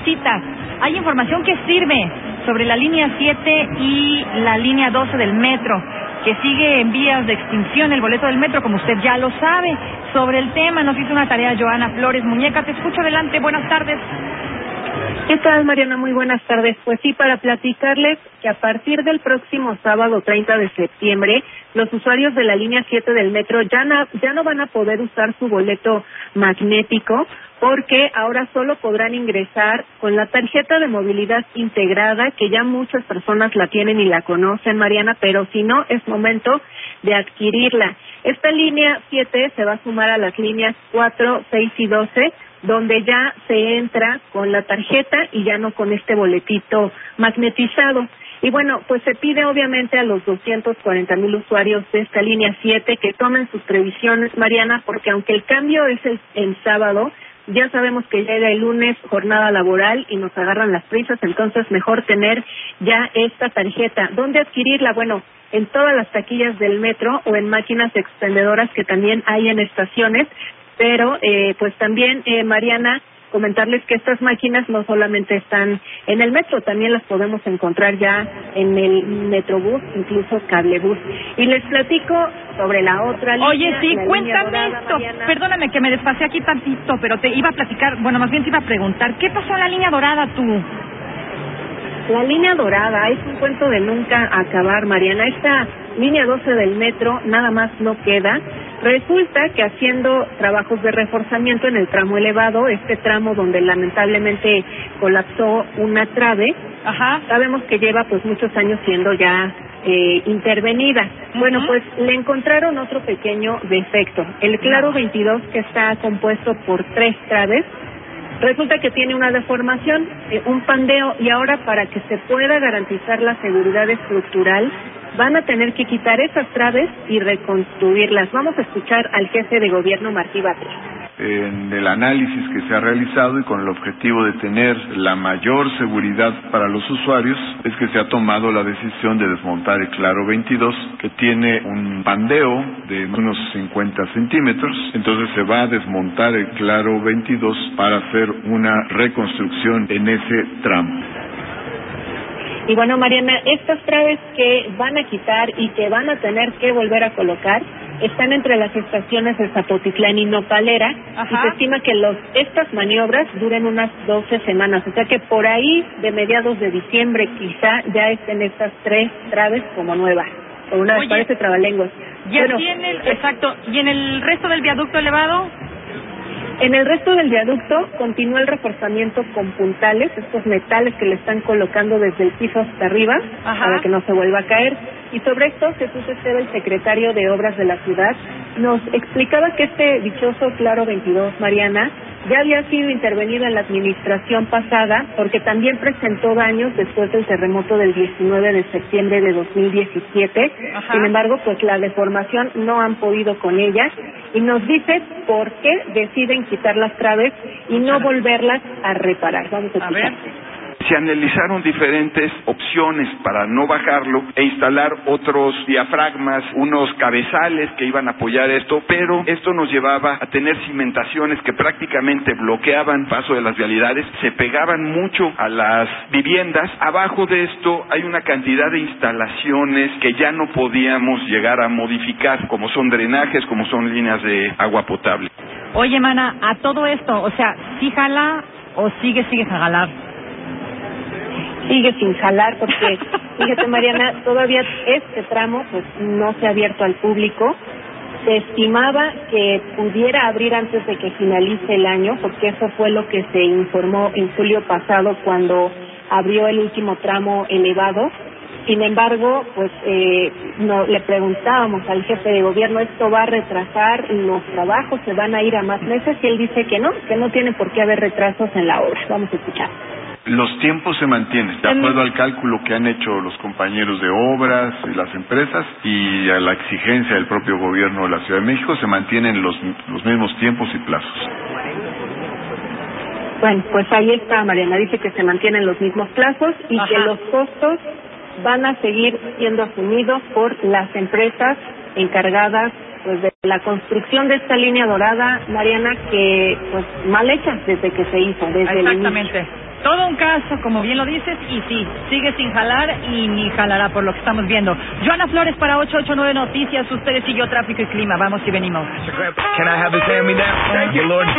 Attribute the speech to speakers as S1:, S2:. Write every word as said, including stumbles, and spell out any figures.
S1: necesitas. Hay información que sirve sobre la línea siete y la línea doce del metro, que sigue en vías de extinción el boleto del metro, como usted ya lo sabe. Sobre el tema nos hizo una tarea Joana Flores. Muñeca, te escucho, adelante, buenas tardes.
S2: ¿Qué tal, Mariana? Muy buenas tardes. Pues sí, para platicarles que a partir del próximo sábado treinta de septiembre, los usuarios de la línea siete del metro ya, na, ya no van a poder usar su boleto magnético, porque ahora solo podrán ingresar con la tarjeta de movilidad integrada, que ya muchas personas la tienen y la conocen, Mariana, pero si no, es momento de adquirirla. Esta línea siete se va a sumar a las líneas cuatro, seis y doce, donde ya se entra con la tarjeta y ya no con este boletito magnetizado. Y bueno, pues se pide obviamente a los doscientos cuarenta mil usuarios de esta línea siete que tomen sus previsiones, Mariana, porque aunque el cambio es el, el sábado, ya sabemos que llega el lunes jornada laboral y nos agarran las prisas, entonces mejor tener ya esta tarjeta. ¿Dónde adquirirla? Bueno, en todas las taquillas del metro o en máquinas expendedoras que también hay en estaciones, pero eh, pues también, eh, Mariana, comentarles que estas máquinas no solamente están en el metro, también las podemos encontrar ya en el Metrobús, incluso Cablebús. Y les platico sobre la otra línea.
S1: Oye, sí, cuéntame
S2: dorada,
S1: esto.
S2: Mariana.
S1: Perdóname que me despasé aquí tantito, pero te iba a platicar, bueno, más bien te iba a preguntar, ¿qué pasó en la línea dorada tú?
S2: La línea dorada es un cuento de nunca acabar, Mariana. Esta línea doce del metro nada más no queda. Resulta que haciendo trabajos de reforzamiento en el tramo elevado, este tramo donde lamentablemente colapsó una trave,
S1: Ajá.
S2: sabemos que lleva pues muchos años siendo ya eh, intervenida. Uh-huh. Bueno, pues le encontraron otro pequeño defecto. El claro veintidós, que está compuesto por tres traves, resulta que tiene una deformación, eh, un pandeo, y ahora para que se pueda garantizar la seguridad estructural, van a tener que quitar esas traves y reconstruirlas. Vamos a escuchar al jefe de gobierno, Martí Batres.
S3: En el análisis que se ha realizado y con el objetivo de tener la mayor seguridad para los usuarios, es que se ha tomado la decisión de desmontar el claro veintidós, que tiene un pandeo de unos cincuenta centímetros. Entonces se va a desmontar el claro veintidós para hacer una reconstrucción en ese tramo.
S2: Y bueno, Mariana, estas traves que van a quitar y que van a tener que volver a colocar están entre las estaciones de Zapotitlán y Nopalera. Ajá. Y se estima que los estas maniobras duren unas doce semanas, o sea que por ahí de mediados de diciembre quizá ya estén estas tres traves como nuevas, o una vez parece trabalenguas.
S1: Ya
S2: bueno,
S1: tiene el, exacto. ¿Y en el resto del viaducto elevado?
S2: En el resto del viaducto continúa el reforzamiento con puntales, estos metales que le están colocando desde el piso hasta arriba. Ajá. Para que no se vuelva a caer. Y sobre esto, Jesús Esteve, el secretario de Obras de la ciudad, nos explicaba que este dichoso claro veintidós, Mariana, ya había sido intervenido en la administración pasada porque también presentó daños después del terremoto del diecinueve de septiembre de dos mil diecisiete. Ajá. Sin embargo, pues la deformación no han podido con ella, y nos dice por qué deciden quitar las traves y no volverlas a reparar. Vamos a escuchar.
S4: Se analizaron diferentes opciones para no bajarlo e instalar otros diafragmas, unos cabezales que iban a apoyar esto, pero esto nos llevaba a tener cimentaciones que prácticamente bloqueaban paso de las vialidades, se pegaban mucho a las viviendas. Abajo de esto hay una cantidad de instalaciones que ya no podíamos llegar a modificar, como son drenajes, como son líneas de agua potable.
S1: Oye, mana, a todo esto, o sea, ¿sí jala o sigue, sigue a jalar?
S2: Sigue sin jalar porque, fíjate, Mariana, todavía este tramo pues no se ha abierto al público. Se estimaba que pudiera abrir antes de que finalice el año, porque eso fue lo que se informó en julio pasado cuando abrió el último tramo elevado. Sin embargo, pues eh, no, le preguntábamos al jefe de gobierno, ¿esto va a retrasar los trabajos? ¿Se van a ir a más meses? Y él dice que no, que no tiene por qué haber retrasos en la obra. Vamos a escuchar.
S3: Los tiempos se mantienen, de acuerdo al cálculo que han hecho los compañeros de obras y las empresas y a la exigencia del propio gobierno de la Ciudad de México, se mantienen los, los mismos tiempos y plazos.
S2: Bueno, pues ahí está, Mariana, dice que se mantienen los mismos plazos y Ajá. que los costos van a seguir siendo asumidos por las empresas encargadas pues de la construcción de esta línea dorada, Mariana, que pues mal hecha desde que se hizo, desde
S1: Exactamente.
S2: el inicio.
S1: Todo un caso, como bien lo dices, y sí, sigue sin jalar y ni jalará por lo que estamos viendo. Joana Flores para ocho ocho nueve Noticias, ustedes y yo, tráfico y clima. Vamos y venimos.
S5: Can I have his hand me down? Thank you, Lord.